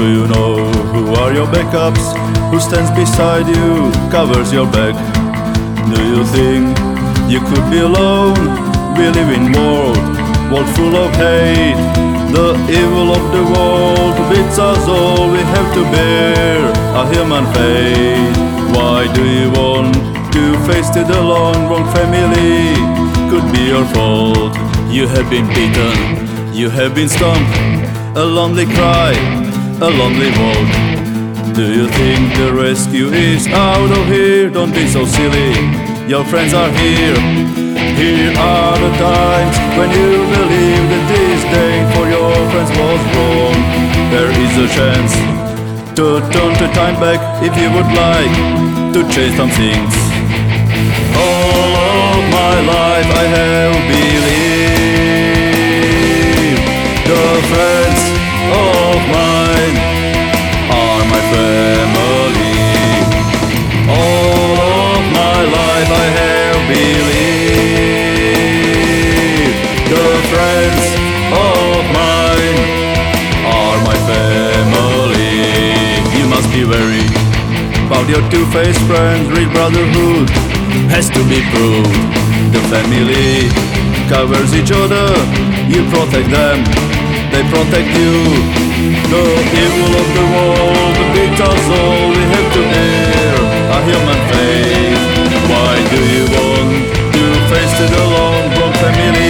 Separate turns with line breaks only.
Do you know who are your backups? Who stands beside you, covers your back? Do you think you could be alone? We live in world full of hate. The evil of the world beats us all. We have to bear a human fate. Why do you want to face it alone? Wrong family could be your fault. You have been beaten, you have been stomped. A lonely cry, a lonely walk. Do you think the rescue is out of here? Don't be so silly, your friends are here. Here are the times when you believe that this day for your friends was wrong. There is a chance to turn the time back if you would like to change some things. All of my life I have believed the friends of mine are my family. All of my life I have believed the friends of mine are my family. You must be wary about your two-faced friends. Real brotherhood has to be proved. The family covers each other. You protect them, they protect you. The evil of the world beats us all. We have to bear a human fate. Why do you want to face it alone? Wrong family